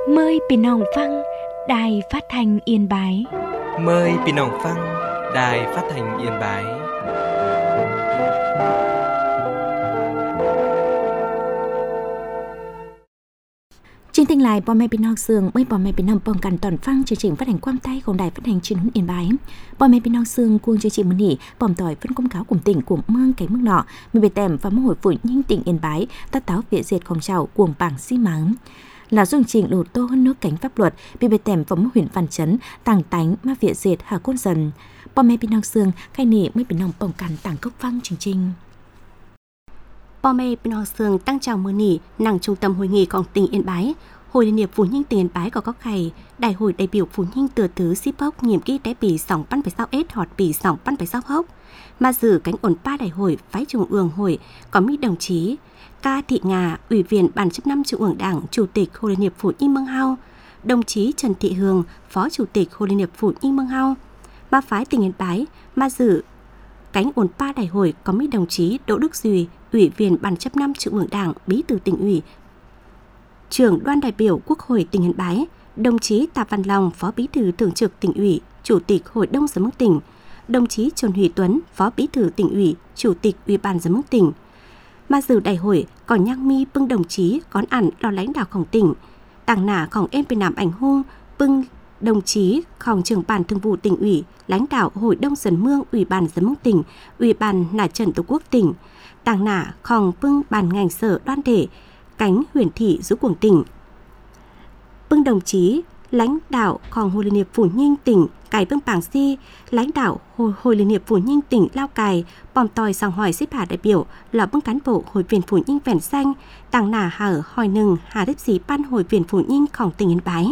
Mờiพี่น้องฟังđài phát thanh Yên Bái. Mời พี่น้องฟัง Đài Phát thanh Yên Bái. Chương trình lại bò mẹพี่น้องsương mới bò mẹพี่น้องป้องกันตอนฟังchương trình phát hành quang tayของđài phát hành truyền hình Yên Bái. Bò mẹพี่น้องsương cuồng chương trìnhมื้อนี้ป้อมต่อยphân công cáo cùng tỉnh của mương cái mức nọ, mình về tèm và mô hội phụ nhân tỉnh Yên Bái, ta táo việt diệtของchào cuồng bảng xi mắng. Là dung trình đầu tô hơn nước cánh pháp luật, bị bề tèm và mô huyện văn chấn, tàng tánh mà việt diệt hà côn dần. Bò mẹพี่น้องsương khai nỉ mớiพี่น้องป้องกันtàng cốc văng chương trình. Bò mẹพี่น้องsương tăng chàoมื้อนี้nằng trung tâm hội nghịของtỉnh Yên Bái. Hội Liên hiệp Phụ nhân tỉnh Yên Bái có các ngày Đại hội đại biểu Phụ nhân từ thứ ship hốc nhiệm kỳ đại bỉ sòng pan phải sao ết họt bỉ sòng pan phải sao hốc mà giữ cánh ổn ba đại hội phái trung ương hội có mỹ đồng chí Ca Thị Ngà, Ủy viên Ban chấp năm Trung ương Đảng, Chủ tịch Hội Liên hiệp Phụ nhân Mương Hau, đồng chí Trần Thị Hương, Phó Chủ tịch Hội Liên hiệp Phụ nhân Mương Hau, ba phái tỉnh Yên Bái mà giữ cánh ổn ba đại hội có mỹ đồng chí Đỗ Đức Duy, Ủy viên Ban chấp năm Trung ương Đảng, Bí thư tỉnh ủy, Trưởng đoàn đại biểu Quốc hội tỉnh Yên Bái, đồng chí Tạ Văn Long, Phó Bí thư Thường trực tỉnh ủy, Chủ tịch Hội đồng Giám mục tỉnh, đồng chí Trần Huy Tuấn, Phó Bí thư tỉnh ủy, Chủ tịch Ủy ban Giám mục tỉnh. Mà dự đại hội còn nhang mi bưng đồng chí đón ăn lo lãnh đạoของtỉnh, tàng nảของem Việt Nam ảnh hung bưng đồng chíของtrưởng ban thường vụ tỉnh ủy, lãnh đạo Hội đồng Dân mương, Ủy ban Giám mục tỉnh, Ủy ban Nả Trần Tổ quốc tỉnh, tàng nảของbưng ban ngành sở đoàn thể cánh huyền thị giúp quảng tỉnh. Bưng đồng chí lãnh đạoของHội Liên hiệp Phụ nhân tỉnh Cài Bưng Bảng Si, lãnh đạo Hội Liên hiệp Phụ nhân tỉnh Lao Cài, bòm tòi sang hỏi xếp hạ đại biểu là bưng cán bộ Hội viên Phụ nhân Vẹn Xanh, tàng nả hở hỏi nừng hà tiếp sĩ ban Hội viên Phụ nhânของtỉnh Yên Bái.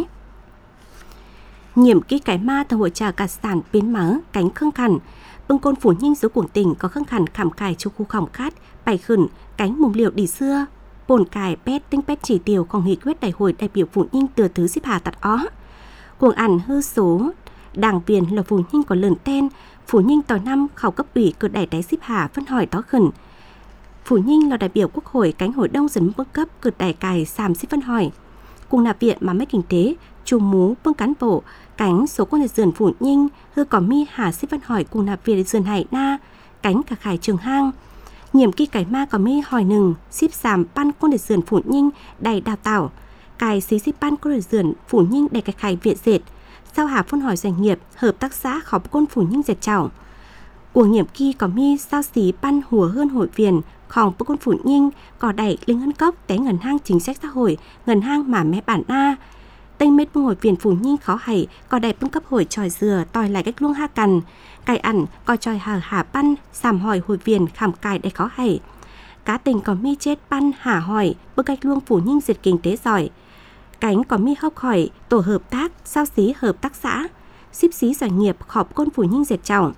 Nhiệm kỳ cái ma từ hội trà cả sản biến mở cánh khương khẩn, bưng côn Phụ nhân giúp quảng tỉnh có khương khẩn khảm cài cho khu khỏng khát, bài khẩn cánh mùng liệu đi xưa. Bồn cài pet tinh pet chỉ tiêuของnghị quyết đại hội đại biểu Phụ nhân từ thứ xếp hạ tạt ó. Cuồng ảnh hư số đảng viên là Phụ nhân có lớn tên, Phụ nhân tòa năm khảo cấp ủy cử đại đáy xếp hạ phân hỏi đó khẩn. Phụ nhân là đại biểu Quốc hội cánh hội đông dân mức cấp cử đại cài xàm xếp phân hỏi. Cùng nạp viện mà mấy kinh tế, chủ mú bưng cán bộ, cánh số con dườn Phụ nhân hư có mi hà xếp phân hỏi cùng nạp viện dườn hải na, cánh cả khải trường hang. Nhiệm kỳ cái ma có mi hỏi nừng ship giảm ban con để dườn Phụ nhân đầy đào tạo cài xí ship ban con để dườn Phụ nhân đầy cái khải viện dệt sau hà phân hỏi doanh nghiệp hợp tác xã khóc con Phụ nhân dệt chảo của nhiệm kỳ có mi sao xí ban hùa hơn hội viênของcon Phụ nhân có đẩy linh ngân cốc té ngân hang chính sách xã hội ngân hang mà mẹ bản a tênh mết bưng hội viên Phụ nhân khó hay có đẩy bưng cấp hội tròi dừa tòi lại cách luông ha cằn cài ẩn coi tròi hà ban sàm hỏi hội viên khảm cài để khó hay cá tình có mi chết ban hà hỏi bưng cách luông Phụ nhân diệt kinh tế giỏi cánh có mi hốc hỏi tổ hợp tác sao xí hợp tác xã ship xí doanh nghiệp khọp con Phụ nhân dệt chảo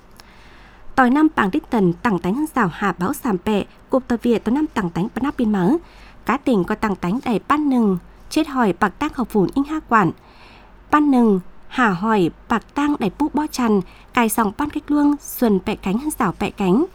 tòi năm bảng đích tần tặng tánh rào hà báo sàm pẹ cục tờ việt tòi năm tặng tánh bắn áp biên mở cá tình có tặng tánh đầy ban nừng chết hỏi bạc tác học Phụ nhân ha quản ban nừng hà hỏi bạc tăng đầy bút bó chăn cài sòng ban cách luông xuân pẹ cánh rào pẹ cánh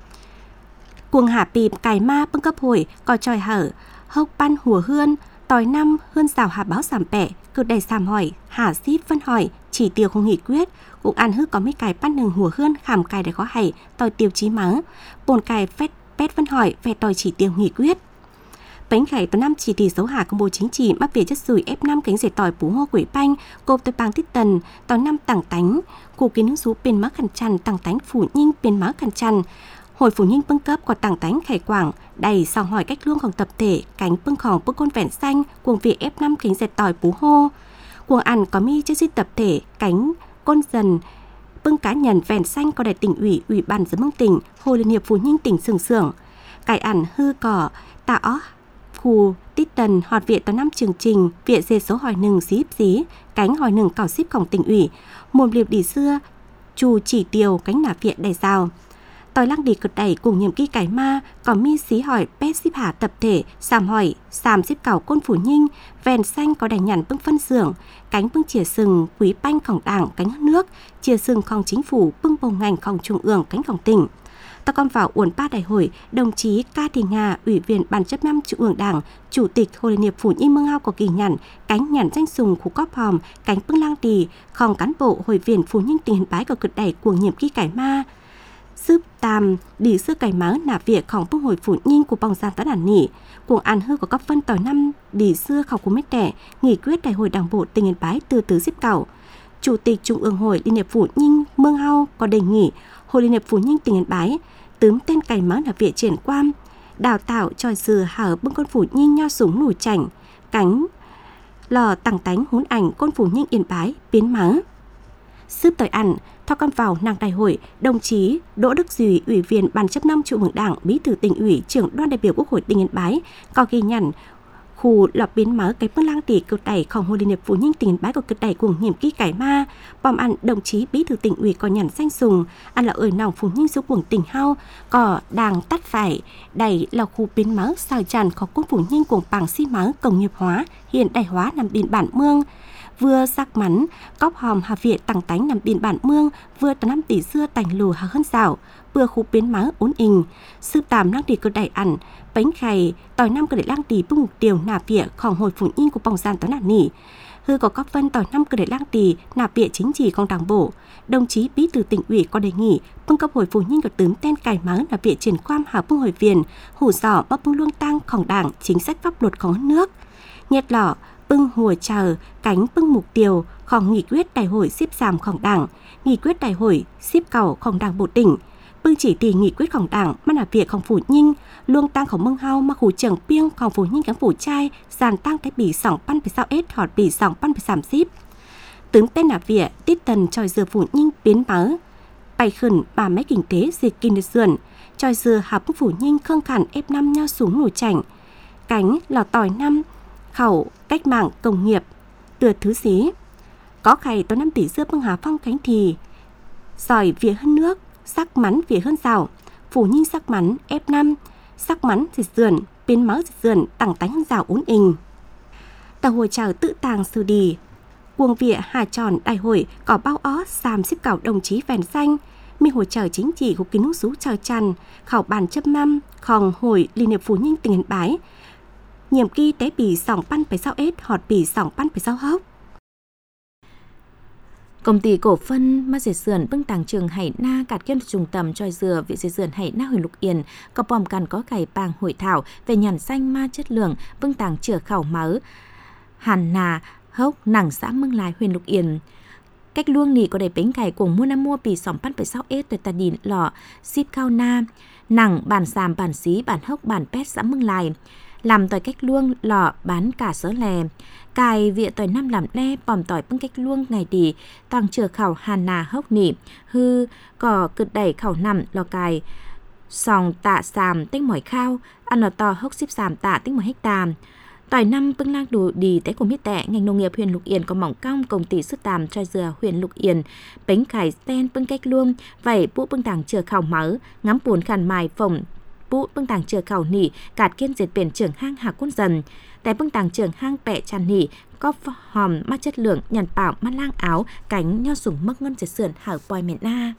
cuồng hà pìm cài ma bưng cấp hội có tròi hở hốc ban hùa hươn tòi năm hươn rào hà báo sàm pẹ cử đầy sàm hỏi hà ship phân hỏi chỉ tiêu không nghị quyết cũng ăn hư có mấy cài ban nừng hùa hươn khảm cài để có hay tòi tiêu chí mớ bồn cài phét pét phân hỏi về tòi chỉ tiêu nghị quyết bánh khải tòa năm chỉ thị số hà công bố chính trị mắc về chất sủi F5 cánh dệt tỏi bú hô quỷ banh cộp tòa bang tít tần tòa năm tảng tánh cụ kiến nước rú bên má khăn chăn tảng tánh Phụ nhân bên má khăn chăn hội Phụ nhân bưng cấp có tảng tánh khải quảng đầy sau hỏi cách luôngของtập thể cánh bưngของbưng con Vẹn Xanh cuồng việc F5 cánh dệt tỏi bú hô cuồng ăn có mi chất dịch tập thể cánh con dần bưng cá nhân Vẹn Xanh có đại tỉnh ủy Ủy ban Giám mục tỉnh Hội Liên hiệp Phụ nhân tỉnh Sường Sưởng cải ăn hư cỏ tạ ó khu tít tần họt viện tòa năm chương trình viện dệt số hỏi nừng xí cánh hỏi nừng cảo shipของtỉnh ủy mồm liệp đi xưa chủ chỉ tiêu cánh nạp viện đầy rào tòi lăng đi cực đẩy cùng nhiệm kỳ cái ma có mi xí hỏi pet ship hạ tập thể sàm hỏi sàm ship cảo côn Phụ nhân Vẹn Xanh có đành nhằn bưng phân xưởng cánh bưng chìa sừng quý banhของđảng cánh nước chìa sừngของchính phủ bưng bầu ngànhของtrung ương cánhของtỉnh Ta con vào uẩn ba đại hội, đồng chí Ca Thị Nga, Ủy viên Ban chấp năm Trung ương Đảng, Chủ tịch Hội Liên hiệp Phụ Nhi Mương Ao có ghi nhận cánh nhận danh sùng khu cóp hòm, cánh bưng lang đì, không cán bộ Hội viên Phụ Nhân tỉnh Yên Bái có cực đẩy của nhiệm kỳ cải ma. Giúp tam đi xưa cải máu nà việcของผู้hồi phụ nhân của bóng gian tán đàn nỉ. Cuồng ăn hư của các phân tỏi năm đi xưa khảo của mấy trẻ, nghị quyết đại hội đảng bộ tỉnh Yên Bái từ xếp cảo. Chủ tịch Trung ương Hội Liên hiệp Phụ Nhân Mương Ao có đề nghị Hội Liên hiệp Phụ Nhân tỉnh Yên Bái tướm tên cải máu nà việc triển quan, đào tạo tròi dừa hở bưng con phụ nhân nho súng nổi chảnh, cánh lò tặng tánh hốn ảnh con phụ nhân Yên Bái biến máu. Sướp tới ăn, thao cam vào nàng đại hội, đồng chí Đỗ Đức Duy, Ủy viên Ban chấp năm Trung ương Đảng, Bí thư Tỉnh ủy, trưởng đoàn đại biểu Quốc hội tỉnh Yên Bái có ghi nhận khu lọp biến máu cái bưng lang tỷ cực đẩyของHội Liên hiệp Phụ Nhân tỉnh Yên Bái có cực đẩy cùng nhiệm kỳ cải ma. Bòm ăn đồng chí Bí thư Tỉnh ủy có nhận danh sùng, ăn là ơi nòng phụ nhân số cuồng tỉnh hao có đàng tắt phải đẩy là khu biến máu xào tràn có quân phụ nhân cuồng bảng xi máu công nghiệp hóa, hiện đại hóa nằm biên bản mương. Vừa sắc mắn, cóp hòm hà viện tặng tánh nằm biên bản mương, vừa tờ 5 tỷ xưa tành lù hà hơn rào, vừa khu biến máu ốn ình. Sư tàm lang đi cơ đẩy ẩn, bánh khay, tỏi năm cơ đẩy lang đi bưng mục tiêu nà vịaของHội phụ nhân của bóng gian tán nản nỉ. Hư có các phân tỏi năm cơ đẩy lang đi nà vịa chính trịของđảng bộ. Đồng chí Bí thư Tỉnh ủy có đề nghị bưng cấp Hội phụ nhân có tướm tên cải máu nà vịa triển quan hà bưng hội viên, hủ giỏ bắp bưng luông tăngของđảng, chính sách pháp luật của nước. Nhiệt lọ bưng hùa chờ, cánh bưng mục tiêuของnghị quyết đại hội xếp giảmของđảng, nghị quyết đại hội xếp cầuของđảng bộ tỉnh, bưng chỉ thị nghị quyếtของđảng mà là việcของphụ nhân, luông tăngของMương Hao mà khu trưởng piêngของphụ nhân cán phụ trai, giàn tăng cái bỉ sòng pan phải sao ết họt bỉ sòng pan phải giảm xíp. Tướng tên là việc tiết tần tròi dừa phụ nhân biến máu, bày khẩn bà mấy kinh tế dịch kinh được dườn, tròi dừa hà bưng phụ nhân khâng khẳng ép năm nhau xuống nổi chảnh, cánh lò tỏi năm khẩu cách mạng công nghiệp từ thứ xí có khay tới 5 tỷ xưa bưng hà phong cánh thì sỏi vỉa hơn nước, sắc mắn vỉa hơn rào, phủ nhân sắc mắn F5, sắc mắn dịch dườn biến máu dịch dườn tặng tánh hơn rào ốn ình. Tàu hồi chào tự tàng sư đi cuồng vỉa hà tròn đại hội có bao ó xàm xếp cảo đồng chí vèn xanh mi hồi chào chính trị của kính nút rú chào chăn khảo bàn chấp nămของHội Liên hiệp Phụ Nhân tỉnh Yên Bái nhiệm kỳ tế bì sòng pan phải sao ết họt bì sòng pan phải sao hốc. Công ty cổ phân mà dệt sườn bưng tàng trường Hải Na cạt kiêm trung tâm tròi dừa vị dệt sườn Hải Na huyện Lục Yên có bòm cần có cải bàng hội thảo về nhàn xanh ma chất lượng bưng tàng chữa khảo máu Hàn Nà hốc nẳng xã Mương Lài huyện Lục Yên. Cách luông nỉ có đầy bánh cải cùng mua năm mua bì sòng pan phải sao ết tới ta đìn lọ ship cao na nẳng bản sàm bản xí bản hốc bản pét xã Mương Lài. Làm tỏi cách luông lọ bán cả sớ lè, cài vịa tỏi năm làm le bòm tỏi bưng cách luông ngày đi tăng chừa khảo Hàn Nà hốc nỉ hư cỏ cực đẩy khảo nằm lò cài sòng tạ sàm tích mỏi khao ăn lò to hốc xíp sàm tạ tích mỏi hecta tỏi năm bưng lang đủ đi tới của miết tệ ngành nông nghiệp huyện Lục Yên có mỏng cong công ty sức tàm tròi dừa huyện Lục Yên bánh khải sten bưng cách luông vậy bụ bưng tàng chừa khảo máu ngắm buồn khàn mài phồng bụ bưng tàng chừa khảo nỉ cạt kiên diệt biển trưởng hang hạ quân dần tại bưng tàng trưởng hang bẹ tràn nỉ có hòm mắt chất lượng nhàn bảo mắt lang áo cánh nho sủng mắc ngân diệt sườn hảo bòi miền na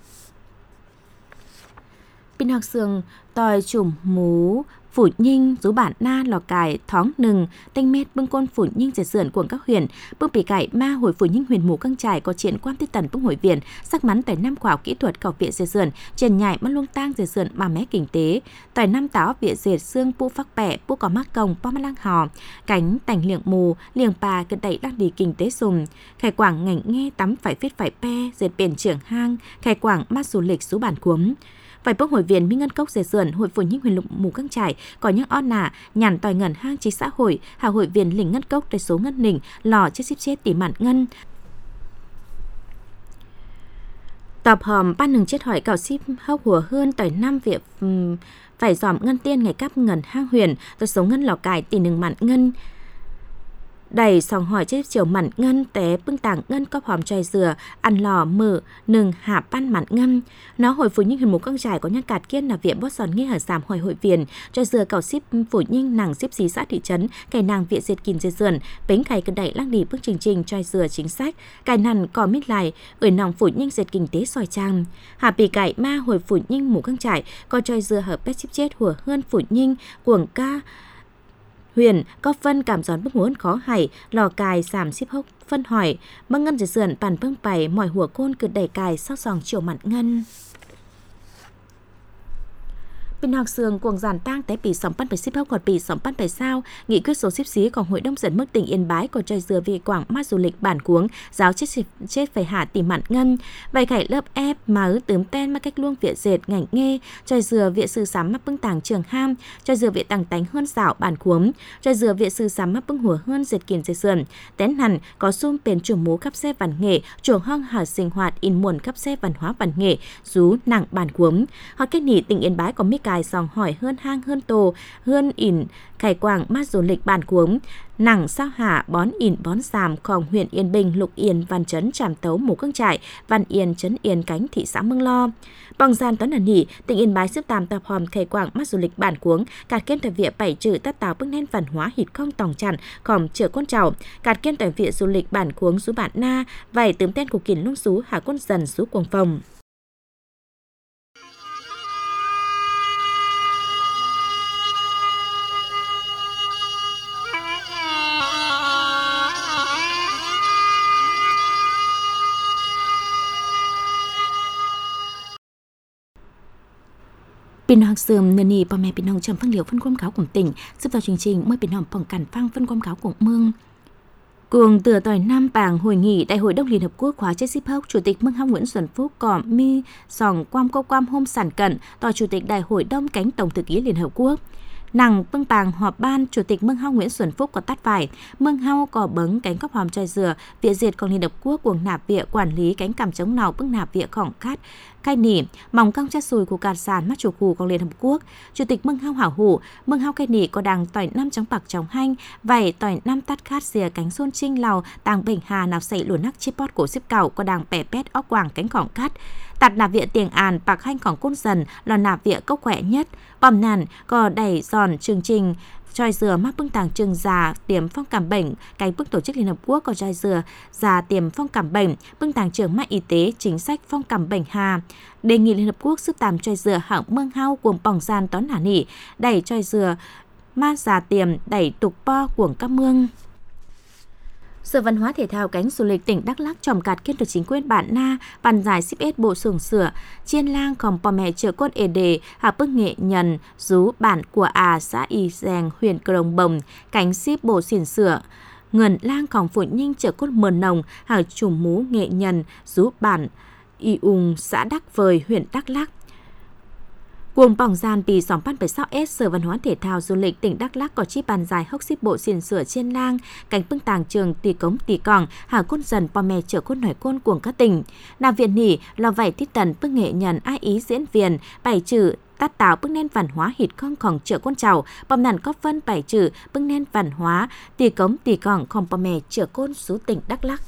pin học sườn tòi chùm mú Phủ Nhinh, rú bản na lò cải, thóng nừng, tanh mét bưng côn Phủ Nhinh dệt sườn của các huyện, bưng bì cải ma hồi Phủ Nhinh huyền mù căng trải có triển quan tiết tần bưng hội viện, sắc mắn tỏi năm khoa học kỹ thuật cầu viện dệt sườn, trên nhại mắt luông tang dệt sườn bà mé kinh tế, tỏi năm táo viện dệt xương pu phắc bẹ, pu có mắc công, po mắt lang hò, cánh tành liệng mù, liềng bà cất đẩy đang đi kinh tế sùng, khai quảng ngành nghe tắm phải viết phải pe, dệt biển trưởng hang, khai quảng mắt du lịch số bản cuống. Vài bước hội viên Minh Ngân Cốc dệt sườn hội Phủ Nhinh huyền lục mù căng trải có những on nả nhàn tòi ngẩn hang trí xã hội hà hội viên lình Ngân Cốc để số ngân lình lò chết tỉ mạn ngân tập hòm ban nừng chết hỏi cào ship hốc hùa hơn tỏi năm việc phải dòm ngân tiên ngày cắp ngẩn hang huyền tôi số ngân lò cải tỉ nừng mạn ngân đầy sòng hỏi chế chiều mặn ngân té bưng tảng ngân có hòm chai dừa ăn lò mử nừng hạ pan mặn ngân nó hồi phụ nhưng hình một con trải có nhắc cạt kiên là viện bót giòn nghe hở giảm hồi hội viền chai dừa cào ship phụ nhưng nàng ship xí xã thị trấn cày nàng viện diệt kìn dây dườn bánh cày cân đẩy lăng đi bước trình chai dừa chính sách cày nằn cò mít lại ở nòng phụ nhưng diệt kinh tế soi trang hạ bì cày ma hồi phụ nhưng một con trải có chai dừa hợp pet ship chết hùa hơn phụ nhưng cuồng ca huyền có phân cảm gión bức muốn khó hảy lò cài giảm ship hốc phân hỏi măng ngân dây dườn bàn bưng bày mỏi hùa côn cứ đẩy cài sau sòng chiều mặn ngân bên học sường cuồng giàn tang té bị sóng pan phải ship hốc còn bị sóng pan phải sao nghị quyết số ship xíของhội đông dẫn mức tỉnh Yên Bái của trời dừa vì quảng mát du lịch bản cuống giáo chết phải hạ tìm mặn ngân vậy khải lớp ép mà ứ tướm ten mà cách luông viện dệt ngành nghe trời dừa viện sư sắm mắc bưng tàng trường ham trời dừa viện tàng tánh hơn xảo bản cuống trời dừa viện sư sắm mắc bưng hùa hơn dệt kiền dây sườn tén hẳn có xung bền chủ mú khắp xe văn nghệ chuồng hong hở sinh hoạt in muồn khắp xe văn hóa văn nghệ rú nặng bản cuống họ kết nhị tỉnh Yên Bái có mít cài sòng hỏi hơn hang hơn tổ hơn ỉn khải quảng mát du lịch bản cuống nặng sao hạ bón ỉn bón sàmของhuyện Yên Bình Lục Yên Văn Chấn Tràm Tấu Mù Cương Trại Văn Yên Trấn Yên Cánh thị xã Mương Lo bằng gian toán ẩn nhị tỉnh Yên Bái xếp tàm tập hòm khải quảng mát du lịch bản cuống cạt kiên tại viện bảy trừ tất táo bức nén văn hóa hít không tòng chặn khòm chữa con trào cạt kiên tại viện du lịch bản cuống xú bản na vảy tướm tên của kiền lung xú hạ quân dần xú cuồng phòng Pin học sườm nền nhì bà mẹ pin hồng trầm phân liều phân quam cáo của tỉnh giúp vào chương trình mới pin hồng phòng cản phăng phân quam cáo của mương cuồng từ tỏi Nam Bảng hội nghị Đại hội Đông Liên Hợp Quốc khóa ship hốc Chủ tịch Mương Hao Nguyễn Xuân Phúc có mi sòng quam cô quam hôm sản cận tòa Chủ tịch Đại hội Đông cánh Tổng thư ký Liên Hợp Quốc nàng bưng bàng họp ban Chủ tịch Mương Hao Nguyễn Xuân Phúc có tát phải Mương Hao có bấng cánh cóc hòm chai dừa viện diệt còn Liên Hợp Quốc cuồng nạp viện quản lý cánh cảm chống nào bưng nạp viện khỏng cát khai nỉ mỏng căng chát sùi của cạt sàn mắt chủ cù của Liên Hợp Quốc Chủ tịch Mương Hao hảo hủ Mương Hao khai nỉ có đàng tỏi năm chống bạc chống hanh vảy tỏi năm tát khát xìa cánh xôn trinh lào tàng bình hà nào xảy lùa nắc chip pot của ship cào có đàng bẻ pét óc quảng cánh khỏng cát tạt nạp viện tiền àn bạc hanh khỏng côn dần là nạp viện cốc khỏe nhất bòm nàn có đẩy giòn chương trình choi dừa mắc bưng tàng trường già tiềm phong cảm bệnh cái bức tổ chức Liên Hợp Quốc có choi dừa già tiềm phong cảm bệnh bưng tàng trường mạng y tế chính sách phong cảm bệnh hà đề nghị Liên Hợp Quốc giúp tàm choi dừa hạng Mương Hao cuồng bỏng gian tón hả nỉ đẩy choi dừa ma già tiềm đẩy tục po cuồng các mương Sở Văn hóa Thể thao cánh du lịch tỉnh Đắk Lắk trồng cạt kiên được chính quyền bản Na bàn giải ship S bộ xưởng sửa chiên lang còn bò mẹ chợ cốt ê đề hạ bức nghệ nhân rú bản của xã Y Giang huyện Crong Bồng cánh ship bộ xỉn sửa ngần lang còn phụ nhinh chợ cốt mờn nồng hạ chủ mú nghệ nhân rú bản Y Ung xã Đắc Vời huyện Đắk Lắk cuồng bỏng gian vì sóng pan 76S Sở Văn hóa Thể thao Du lịch tỉnh Đắk Lắk có chi bàn giải hốc ship bộ xiên sửa trên lang cánh bưng tàng trường tì cống tì còng hà côn dần bò mè chợ côn nổi côn cuồng các tỉnh nào viện nỉ lò vảy tít tần bưng nghệ nhân ai ý diễn viên bảy chữ tát táo bưng nên văn hóa hít không khòng chợ côn trào bom nàn có phân bảy chữ bưng nên văn hóa tì cống tì còng khòng bò mè chợ côn xú tỉnh Đắk Lắk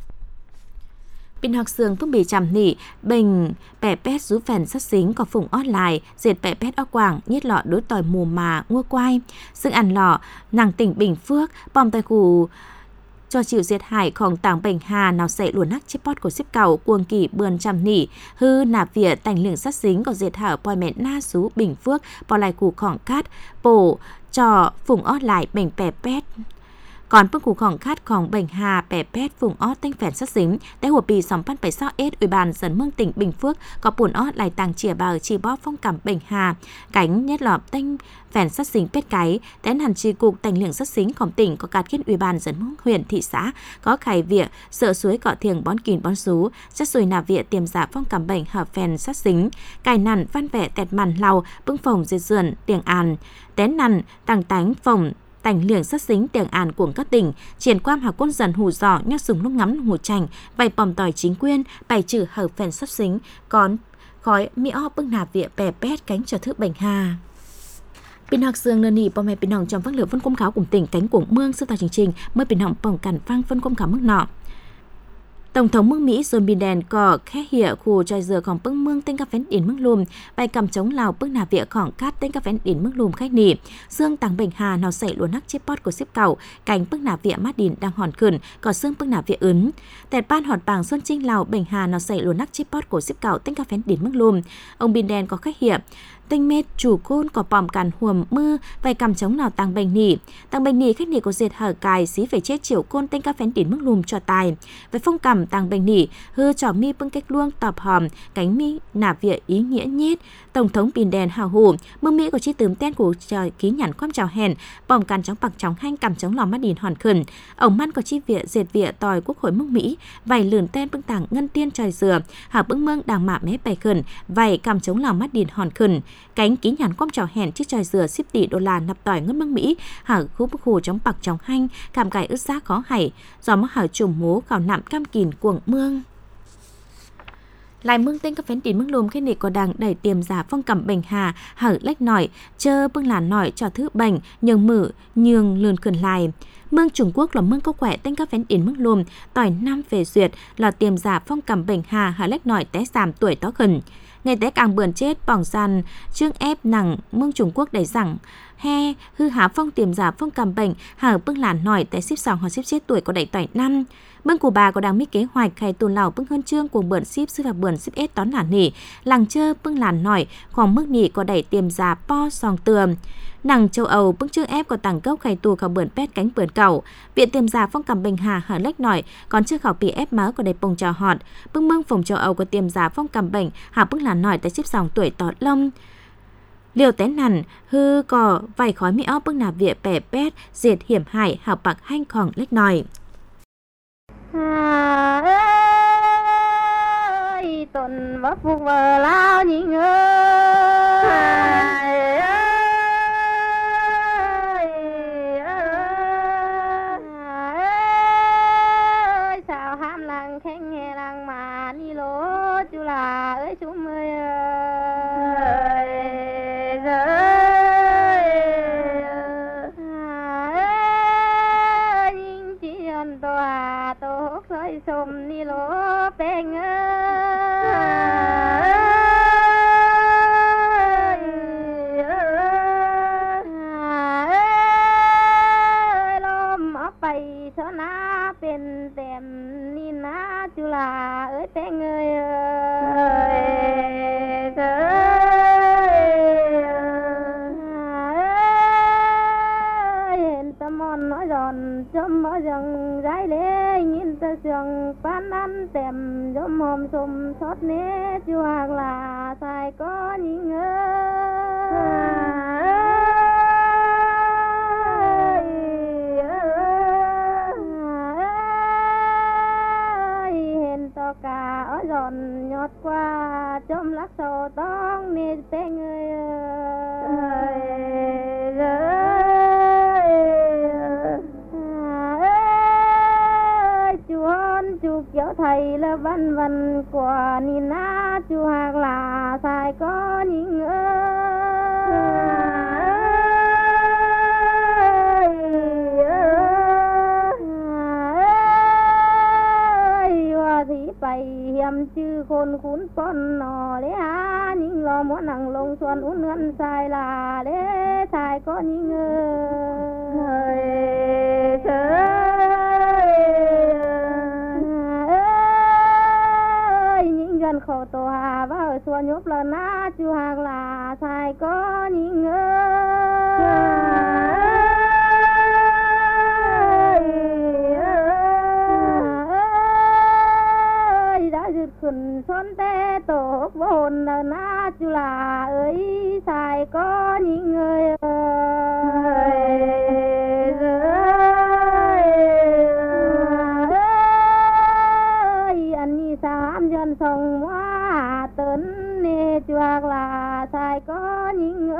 Pin học sường phước bì chằm nỉ bình bẻ pét rú phèn sắt xính có phùng ót lại diệt bẻ pét óc quảng nhiết lọ đối tỏi mù mà ngua quai sức ăn lọ nàng tỉnh Bình Phước bom tai cù cho chịu diệt hảiของtảng bệnh hà nào xảy lùa nắc chip pot của ship cầu cuồng kỳ bươn chằm nỉ hư nạp vỉa tành lường sắt xính có diệt hở poi mẹ na xú Bình Phước pò lại cù khỏng cát bổ trò phùng ót lại bình bẻ pét còn bức củ khỏng khát khỏng bệnh hà bẻ pét vùng ót tanh phèn sắt dính tại hùa bì sòng pan 76S ủy ban dân mương tỉnh Bình Phước có buồn ót lại tàng chìa bờ chi bóp phong cảm bệnh hà cánh nhất lọp tanh phèn sắt dính pét cái tén hẳn chi cục tành lượng sắt dínhของtỉnh có cạt kiến ủy ban dân mương huyện thị xã có khải vỉa sợ suối cọ thiềng bón kín bón sú chất sùi nạp vỉa tiềm giả phong cảm bệnh hợp phèn sắt dính cài nằn văn vẻ tẹt màn lau bưng phòng dệt dườn tiền àn tén nằn tàng tánh phòng tành liềng sắt dính tiền àn của các tỉnh triển quam hà quân dần hù giỏ nhắc dùng lúc ngắm hù chành bày bòm tỏi chính quyền bày trừ hở phèn sắt dính còn khói mỹ o bưng nạp vỉa bè pét cánh trở thức bệnh hà Pin học dương nền nỉ bò mẹ pin nòng trong phát lửa phân công cáo cùng tỉnh cánh cuồng mương sư tàu chương trình mới pin nòng bỏng cản phang phân công cáo mức nọ. Tổng thống nước Mỹ Joe Biden có khẽ hiệu khu tròi dừaของbưng mương tên các phén đến mức lùm, bài cầm chống Lào bưng nà vịaของcát tên các phén đến mức lùm khách nỉ. Dương Tăng Bình Hà nó xảy luôn nắc chip pot của ship cầu, cánh bưng nà vịa mát đìn đang hòn khẩn, có xương bưng nà vịa ướn. Tẹt ban hòn bảng Xuân Trinh Lào Bình Hà nó xảy luôn nắc chip pot của ship cầu tên các phén đến mức lùm. Ông Biden có khẽ hiệu tinh mết chủ côn có bòm càn huồm mưa vài cầm chống nào tăng bệnh nỉ khách nỉ có diệt hở cài xí phải chết chiều côn tên các phén đến mức lùm cho tài với phong cầm tăng bệnh nỉ hư trò mi bưng cách luông tọp hòm cánh mi nả vịa ý nghĩa nhết tổng thống Biden hào hủ mương Mỹ có chi tướm tên của trời ký nhắn quam chào hèn bòm càn chống bạc chống hanh cầm chống lò mắt đìn hòn khẩn ông man có chi vịa diệt vịa tòi quốc hội mương Mỹ vài lườn tên bưng tảng ngân tiên trời dừa hảo bưng mương đàng mạ mé bày khẩn vài cầm chống lò mắt đìn hòn khẩn cánh ký nhắn quam chào hèn chiếc trời dừa $10 tỷ nạp tỏi ngân mương Mỹ hảo khu bức hồ chống bạc chống hanh cảm cải ướt giá khó hảy do mắc hảo trùm mố khảo nạm cam kìn cuồng mương lại mương tên các phén đến mương lùm khi này có đang đẩy tiềm giả phong cầm Bình Hà hở lách nỏi chơ bưng là nỏi cho thứ bệnh nhường mử nhường lườn khẩn lại mương Trung Quốc là mương có quẻ tên các phén đến mương lùm tỏi năm về duyệt là tiềm giả phong cầm Bình Hà hở lách nỏi té giảm tuổi tó khẩn ngày té càng bườn chết bỏng gian trương ép nặng mương Trung Quốc đẩy rằng he hư há phong tiềm giả phong cầm bệnh hở bưng làn nỏi té ship sòng hoặc ship chết tuổi có đẩy tỏi năm mương của bà có đang mỹ kế hoạch hay tuần lào bưng hơn trương cuồng bươn ship sư và bươn ship ết tón làn nỉ làng chơ bưng làn nỏi khoảng mức nỉ có đẩy tiềm giả po sòng tường nàng châu Âu bưng trương ép có tàng cốc khay tù khảo bươn pet cánh bươn cầu viện tiềm giả phong cầm Bình Hà hở lách nỏi còn chưa khảo pì ép máu có đẩy bông trào họt bưng mương phòng châu Âu có tiềm giả phong cầm bệnh hạ bưng làn nỏi tới ship sòng tuổi tọt lông liều té nằn hư cò vài khói mỹ óp bưng nà vịa bẻ pet diệt hiểm hại hảo bạc hanh khoảng lách nỏi ơi tuần vấp phục vờ lao nhìn ơi sao ham lăng khen nghe lăng mà đi lố chú là ơi chú ơi xôm ni lố bèn lom ở bay cho na bên tem ni na chú là ơi bèn hiện tâm mòn nói giòn chấm ở rừng rái lê nhìn ta sương pan ăn tem gió mồm xôm xót nế chú hàng là sai có những hiện to cả ở giòn nhọt qua chấm lắc sầu tông nê té người chú kéo thầy là văn văn của Nina chú hàng là sai có những hoa thì bày hiểm chư khôn khún con nọ lẽ những lo muốn năng lông xuân uốn ngân sai là lẽ sai có những gần khổ tổ hà và ở xua nhốp là na chú hàng là sai có những đã dứt khẩn xuân tê tổ vốn là na chú là ơi sai có những người dân sông hoa tấn nê chuộc là sai có những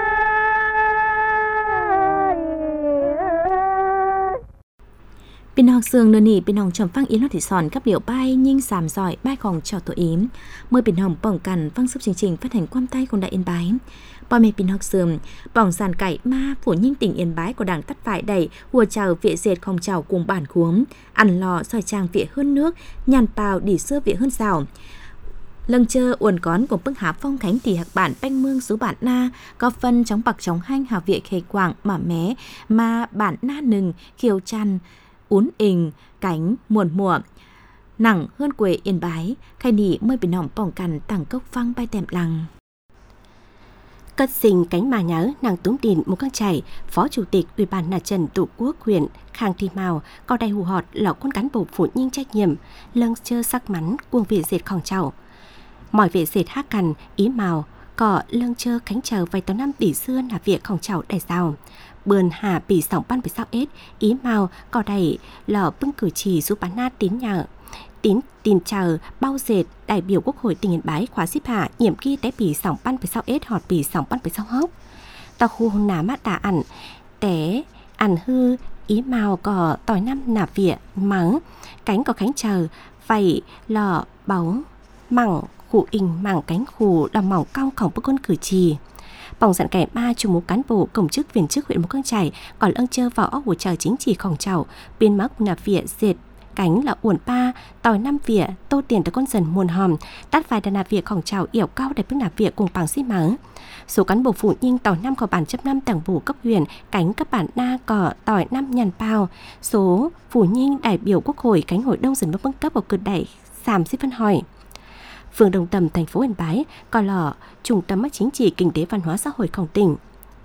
Pin น้องเสืองเนนี่พี่น้องชมฟังอีลอดที่สอนกับเดี่ยวใบยิ่งสามซอยใบของเจ้าตัวอิมเมื่อพี่น้องป้องกันฟังซุปจริงๆphát hànhความใต้ของđại yên báiป้อแม่พี่น้องเสือมป่องสานไก่มาphủยิ่งtỉnh yên bái của đảng tắt phải đầy hùa chào vỉa dệtของchào cùng bản cuống ăn lò soi trang vỉa hơn nước nhàn bào đỉ xưa vỉa hơn rào lần chơ uẩn cón của bức há phong khánh thì hạc bản banh mương số bản na có phân chống bạc chống hanh hào vỉa khề quảng mà mé mà bản na nừng khiêu chăn uốn ình cánh muộn mùa nặng hơn quê yên bái khai nỉ mới bị nỏng bỏng cằn tặng cốc phăng bay tèm lăng cất sinh cánh mà nhớ nàng Túm Đìn một con chảy phó chủ tịch ủy ban Mặt trận Tổ quốc huyện Khang Thị Mào có đầy hù họt là quân cán bộ phụ nhân trách nhiệm lâng chơ sắc mắn cuồng vị dệtของchậu mọi vị dệt hát cằn ý màu có lâng chơ cánh chờ vài tàu năm tỷ xưa là việcของchậu đại sao bườn hà bị sòng ban bị sao ết ý màu có đầy lò bưng cử chỉ giúp bán nát tín nhờ tín chờ bao dệt đại biểu Quốc hội tỉnh Yên Bái khóa xếp hạ nhiệm kỳ té bị sòng ban bị sao ết họt bị sòng ban bị sao hốc tàu khu hôn ná mát đà ẩn té ẩn hư ý màu có tỏi năm nạp vỉa mắng cánh có cánh chờ vậy lò bóng mẳng khu in mảng cánh khu làm mỏng congของผู้คนcử chỉ bỏng dặn kẻ ba chủ mục cán bộ công chức viên chức huyện Mù Căng Chải còn âng chơ vào óc hỗ trợ chính trịของchậu biên mắc nạp vỉa dệt cánh là uẩn pa tỏi năm vỉa tô tiền tới con dần muôn hòm tát vài đàn nạp vỉaของchậu yểu cao để bước nạp vỉa cùng bằng xí mắng số cán bộ phụ nhân tỏi năm có bản chấp năm đảng bộ cấp huyện cánh các bản na cỏ tỏi năm nhàn bao số phụ nhân đại biểu Quốc hội cánh hội đông dần bước cấp vào cực đại giảm xí phân hỏi phường Đồng Tầm, thành phố Yên Bái, còn là trung tâm chính trị kinh tế văn hóa xã hộiของtỉnh.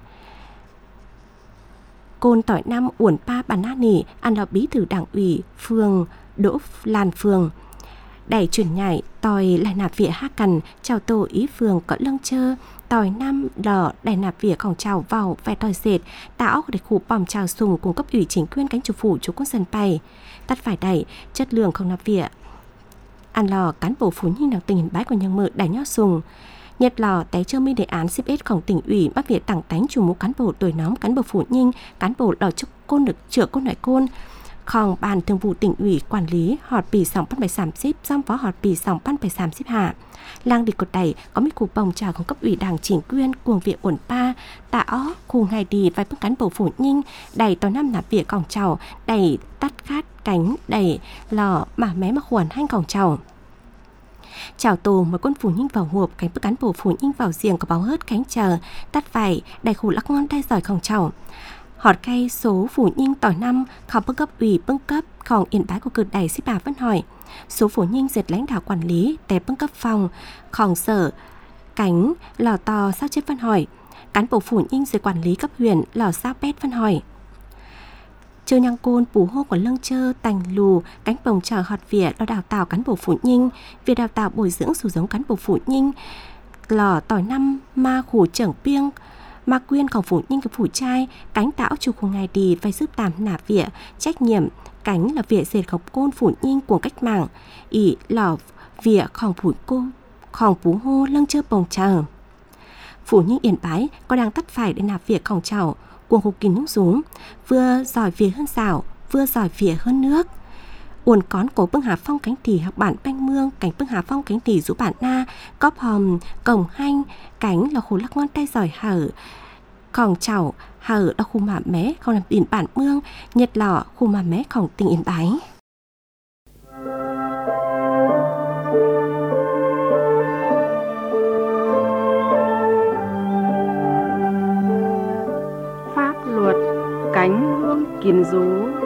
Côn tỏi năm uẩn pa bản na nỉ, ăn là bí thư đảng ủy phường Đỗ Lan Phường. Đẩy chuyển nhảy tỏi lại nạp vỉa hát cằn, chào tổ ý phường có lâng chơ, tỏi năm đỏ đẩy nạp vỉaของchào vào vài tỏi dệt, tạo để khu bòm chào sùng cùng cấp ủy chính quyền cánh chủ phủ chủ quân dân bày. Tắt phải đẩy, chất lượng không nạp vỉa. Ăn lò cán bộ phụ nhân nào tỉnh Yên Bái của nhân mự đại nhó sùng nhật lò té chưa mi đề án xếp ếtของtỉnh ủy bắt việc tặng tánh chủ mục cán bộ tuổi nóm cán bộ phụ nhân cán bộ đòi chức côn được chữa côn nội cônของban thường vụ tỉnh ủy quản lý họt bì sòng bắt bài sàm xếp giam phó họt bì sòng bắt bài sàm xếp hạ lang địch cột đẩy có mấy cục bồng tràoของcấp ủy đảng chính quyền cuồng viện uẩn pa tạo khu ngày đi vài bước cán bộ phụ nhân đẩy tàu năm nạp việcของchào đẩy tắt khát cánh đẩy lò mà mé mà khuẩn hanhของchào chào tổ một con phụ nhân vào hộp cánh bức cán bộ phụ nhân vào giềng có báo hớt cánh chờ tắt vải đầy khủ lắc ngon đai giỏiของchào họt cây số phụ nhân tỏi năm khảo bức cấp ủy bưng cấpของYên Bái của cực đầy xếp bà vẫn hỏi số phụ nhân dệt lãnh đạo quản lý để bưng cấp phòngของsở cánh lò to sao chết vẫn hỏi cán bộ phụ nhân dệt quản lý cấp huyện lò sao pét vẫn hỏi chơ nhang côn bù hô của lâng chơ tành lù cánh bồng chờ họt vỉa lo đào tạo cán bộ phụ nhân việc đào tạo bồi dưỡng sử giống cán bộ phụ nhân lò tỏi năm ma khủ trưởng piêng ma quyênของphụ nhân của phụ trai cánh tạo chủ của ngày đi phải giúp tạm nạp vỉa trách nhiệm cánh là vỉa dệtของcôn phụ nhân của cách mạng ỉ lò vỉaของphụ côของbù hô lâng chơ bồng chờ phụ nhân Yên Bái có đang tắt phải để nạp vỉaของchậu cuồng hục kín nước rúm vừa giỏi vỉa hơn xảo vừa giỏi vỉa hơn nước uồn cón cổ bưng hà phong cánh tỉ học bản banh mương cánh bưng hà phong cánh tỉ rú bản na cóp hòm cổng hanh cánh là khu lắc ngon tay giỏi hởของchảo hở là khu mạ mé không làm biển bản mương nhật lọ khu mạ méของtỉnh Yên Bái cánh hương kiến rú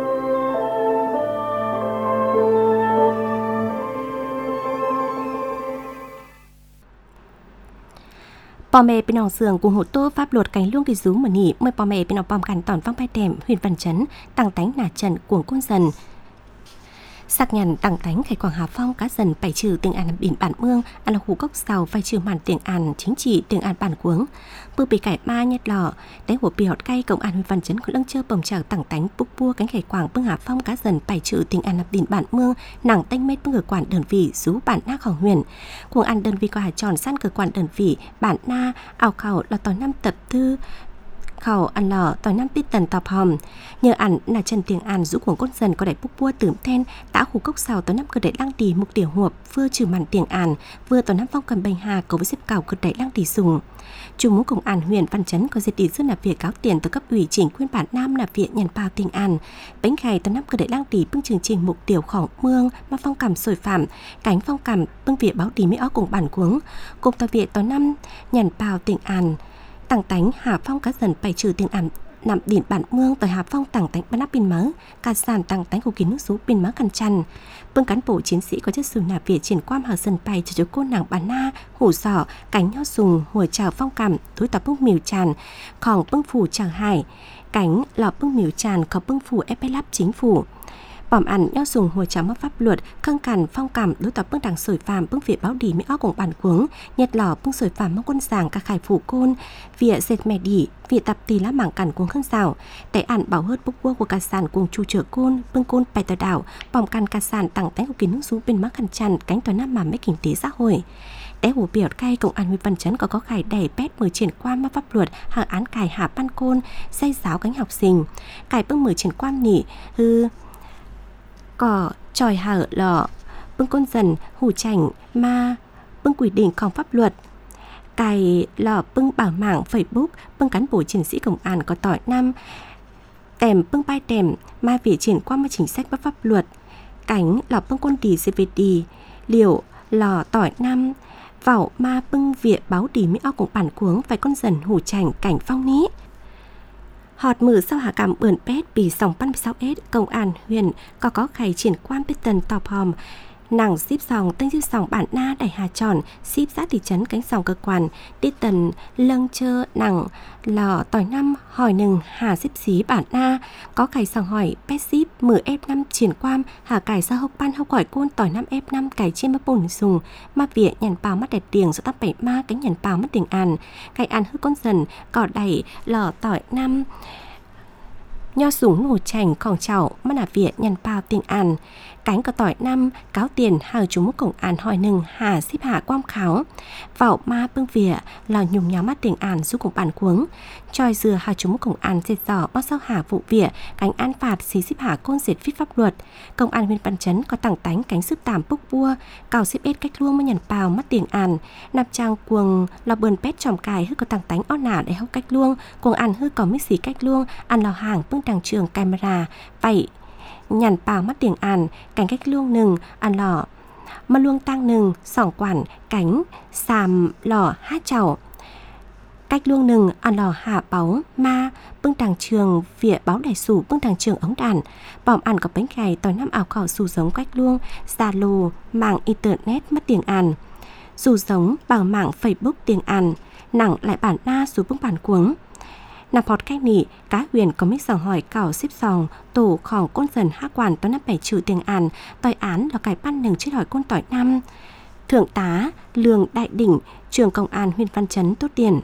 พ่อแม่เป็นน้องเสืองกุงหูโต้pháp luật cánh luông kỳ rúเหมือนนี่เมื่อพ่อแม่เป็นน้องปอมกันตอนฟังไปแต้มhuyện Văn Chấn tăng tánh nà trần cuồng côn dần sắc nhằn tăng tánh khải quảng Hà Phong cá dần bảy trừ tiếng An biển bản mương ăn là hủ cốc sào phải trừ màn tiếng An chính trị tiếng An bản cuống bư bị cải ma nhét lò đánh hổ bì họt cay cộng An huyện Văn Chấn có lưng chơ bồng chờ tăng tánh búc bua cánh khải quảng bưng Hà Phong cá dần bảy trừ tiếng An biển bản mương nặng tanh mết bưng ở quản đơn vị rú bản naของhuyện cuồng ăn đơn vị có hà tròn san cửa quản đơn vị bản na ảo khẩu là tòa năm tập thư khẩu ăn lò tỏi năm pít tần tọp hòm nhờ ảnh là Trần Tiếng An rũ cuồng cốt dần có đại bút bua tưởng then đã khu cốc xào tỏi năm cơ đại lăng tì mục tiểu huộp vừa trừ màn Tiếng An vừa tỏi năm phong cầm bành hà cầu với xếp cào cơ đại lăng tì sùng Chủ mũ công an huyện Văn Chấn có dịp đi dương nạp việc cáo tiền từ cấp ủy chỉnh quyên bản nam nạp viện nhận bao Tiếng An bánh khai tỏi năm cơ đại lăng tì bưng chương trình mục tiểu khỏng mương mà phong cầm sồi phạm cánh phong cầm bưng viện báo tì mỹ ó cùng bản cuống cùng tòa viện tỏi năm nhận bao Tiếng An tặng tánh Hà Phong cá dần bày trừ Tiếng An nằm đỉnh bản mương tới Hà Phong tặng tánh ban áp pin mớ cả sàn tặng tánh của kiến nước số pin mớ căn chăn bưng cán bộ chiến sĩ có chất sử nạp viện triển quan Hà dần bày cho cô nàng bà na hủ sọ cánh nho sùng hồi chào phong cảm túi tọa bưng miều tràn khòng bưng phủ chàng hải cánh lọ bưng miều tràn có bưng phủ ép lắp chính phủ bỏm ăn nho dùng hồi cháo mất pháp luật khăng cằn phong cảm đối tập bưng đảng sồi phàm bưng viện báo đỉ mỹ óc cùng bản cuống nhật lò bưng sồi phàm mong quân giảng cả khải phủ côn vỉa dệt mè đỉ vỉa tập tì lá mảng cằn cuống khăn rào để ăn bảo hớt bốc bua của cả sàn cùng chu chở côn bưng côn bài tờ đảo bỏm cằn cả sàn tặng tánh của kiến nước xuống bên mắc khăn chăn cánh tòa nam mà mấy kinh tế xã hội té hủ biểu cay công an huyện Văn Chấn có khải đẩy pét mở triển quan ma pháp luật hàng án cài hạ ban côn xây giáo cánh học sinh cài bưng mở triển quan nỉ cỏ tròi hở lọ bưng con dần hủ chảnh ma bưng quy địnhของpháp luật cài lọ bưng bảo mạng Facebook bưng cán bộ chiến sĩ công an có tỏi năm tèm bưng bay tèm ma việc triển qua mà chính sách pháp luật cánh lọ bưng con đi CVD liệu lọ tỏi năm vào ma bưng việc báo đi mỹ óc cùng bản cuống phải con dần hủ chảnh cảnh phong ní họt mử sau hạ cảm bươn pét bị sòng 36S công an huyện có khải triển quan bít tần tọp hòm nàng ship sòng tên ship sòng bản na đẩy hà tròn ship xã thị trấn cánh sòng cơ quan đi tần lâng chơ nàng lò tỏi năm hỏi nừng hà ship xí bản na có cải sòng hỏi pet ship mử F5 triển quan hà cải sa hốc ban hốc hỏi côn tỏi 5 F5 cải trên mắt bồn dùng ma vỉa nhằn bào mắt đẹp tiền do tắp bảy ma cánh nhằn bào mắt Tiếng An cải ăn hư con dần cỏ đẩy lò tỏi 5 nho súng nổ chànhของchảo mắt là vỉa nhằn bào Tiếng An cánh có tỏi năm cáo tiền hàng chủ mốc công an hỏi nừng hà ship hạ quam kháo vào ma bưng vỉa là nhung nháo mắt Tiếng An giúp cùng bản cuống tròi dừa hà chủ mốc công an dệt dò bắt sau hà vụ vỉa cánh an phạt xí ship hạ côn dệt viết pháp luật công an huyện Văn Chấn có tặng tánh cánh sức tàm bốc bua cào ship cách luông mới nhằn bào mắt Tiếng An nạp trang cuồng lò bờn pét tròm cài hư có tặng tánh ó nả để hốc cách luông cuồng ăn hư có mít xí cách luông ăn lò hàng bưng đằng trường camera vậy nhằn bào mắt Tiếng An cánh cách luông nừng ăn lò mà luông tăng nừng sòng quản cánh xàm lò hát chảo cách luông nừng ăn lò hạ báu ma bưng đằng trường vỉa báo đại sủ bưng đằng trường ống đàn bỏm ăn có bánh gầy tỏi năm ảo khảo xù giống cách luông Zalo mạng internet mắt Tiếng An dù giống bằng mạng Facebook Tiếng An nặng lại bản na dù bưng bản cuống nạp họt cách nỉ cá huyền có mít sòng hỏi cảo xếp sòng tổของcôn dần hát quản tỏi năm bảy trừ Tiếng An tỏi án là cải ban nừng chết hỏi côn tỏi năm thượng tá Lương Đại Đỉnh trường công an huyện Văn Chấn tốt tiền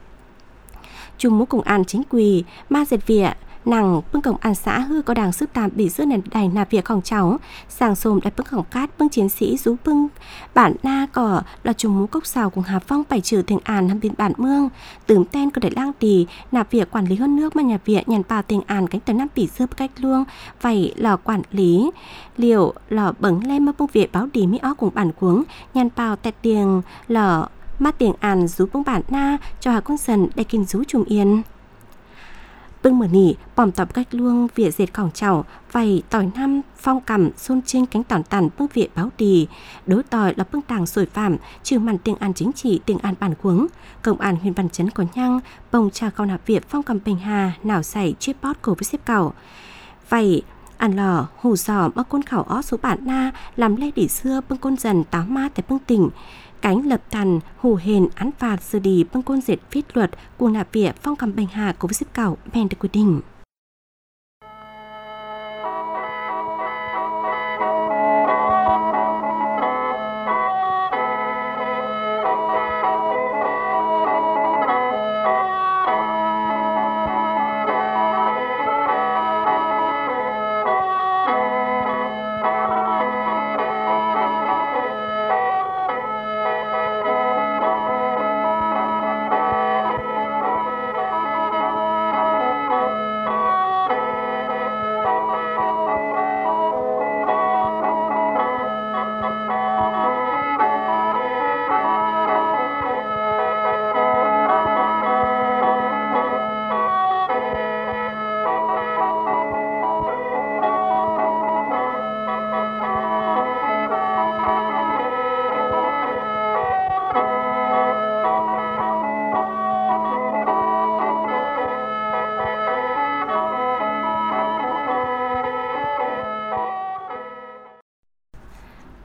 chung mũ công an chính quy ma dệt vỉa nàng bưng công an xã hư có đảng sức tạm bị giữa nền đài nạp việcของcháu sàng xồm đại bưng hỏng cát bưng chiến sĩ rú bưng bản na cỏ là chung mũ cốc xào cùng Hà Phong bảy trừ Tiếng An nằm bên bản mương tưởng tên có đại lang tì nạp việc quản lý hơn nước mà nhà việc nhàn bào Tiếng An cánh tờ năm bị dưa cách luông vậy lò quản lý liệu lò bẩn lên mà bưng việc báo đi mỹ ó cùng bản cuống nhàn bào tẹt tiền lò mắt Tiếng An rú bưng bản na cho Hà con dần để kinh rú trùng yên bưng mở nỉ bòm tọp cách luông vỉa dệtของchảo vầy tỏi năm phong cầm xôn trên cánh tỏn tàn bưng vỉa báo đì đối tỏi là bưng tàng sồi phạm trừ màn Tiếng An chính trị Tiếng An bản cuống công an huyện Văn Chấn có nhăng bông trà cao nạp việc phong cầm bình hà nào xảy chiếc bót cổ với xếp cẩu vầy ăn lò hủ giò bác côn khảo ó số bản na làm lê đỉ xưa bưng côn dần táo ma tại bưng tỉnh cánh lập thần hủ hền án phạt xử lý bưng côn dệt viết luật cuồng nạp vỉa phong cầm bình hà của với xếp cẩu bèn được quyết định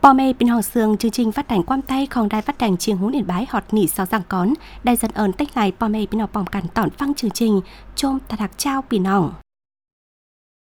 พ่อแม่พี่น้องเสืองchương trình phát hànhความใต้ของđài phát hành Chiêng Hún Yên Bái họt nỉ sau giang cón đài dân ơn tách lạiพ่อแม่พี่น้องพร้อมกันตอนฟังchương trình chôm thật hạc traoพี่น้อง